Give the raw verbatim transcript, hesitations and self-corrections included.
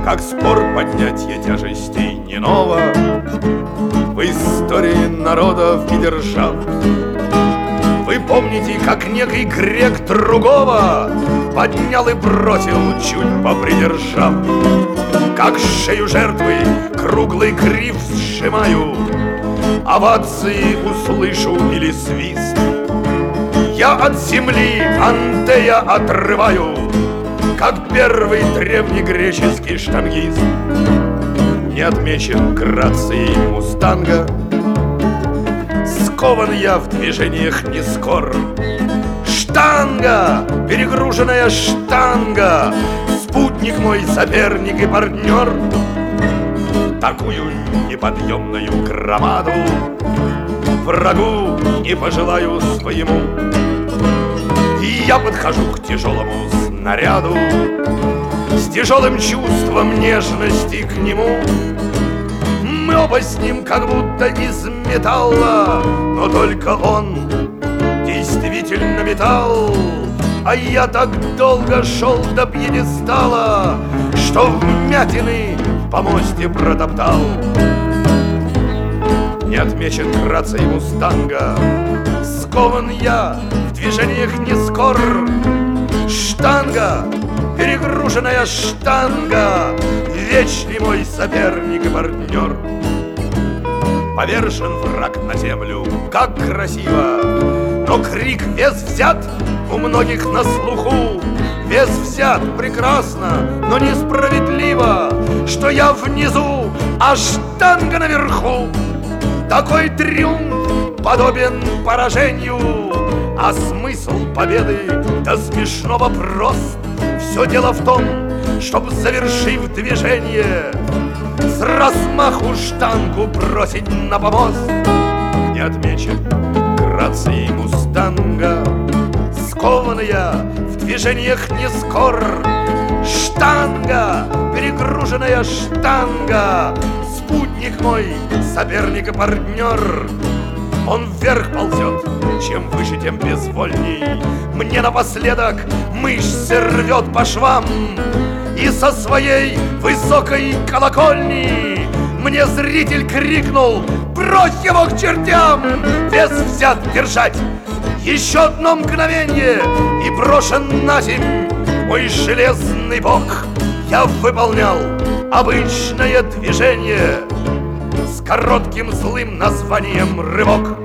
как спор поднятие тяжестей не ново в истории народов и держав. Вы помните, как некий грек другого поднял и бросил, чуть попридержав? Как шею жертвы круглый гриф сжимаю, овации услышу или свист, я от земли Антея отрываю, как первый древнегреческий штангист. Не отмечен грацией мустанга, скован я в движениях не скор. Штанга, перегруженная штанга, спутник мой, соперник и партнер. Такую неподъемную громаду врагу не пожелаю своему. И я подхожу к тяжелому снаряду с тяжелым чувством нежности к нему. Мы оба с ним как будто из металла, но только он действительно металл. А я так долго шел до пьедестала, что вмятины в помосте протоптал. Не отмечен грацией мустанга, скован я в движениях не скор. Штанга, перегруженная штанга, вечный мой соперник и партнер. Повержен враг на землю, как красиво, но крик вес взят у многих на слуху. Вес взят прекрасно, но несправедливо, что я внизу, а штанга наверху. Такой триумф подобен поражению, а смысл победы до смешного прост. Все дело в том, чтоб, завершив движение, с размаху штангу бросить на помост. Не отмечен грацией мустанга, скован я в движениях не скор. Штанга, перегруженная штанга, спутник мой, соперник и партнер. Он вверх ползет, чем выше, тем безвольней. Мне напоследок мышцы рвет по швам, и со своей высокой колокольни мне зритель крикнул: брось его к чертям! Вес взят держать еще одно мгновенье, и брошен на земь мой железный бок. Я выполнял обычное движение с коротким злым названием рывок.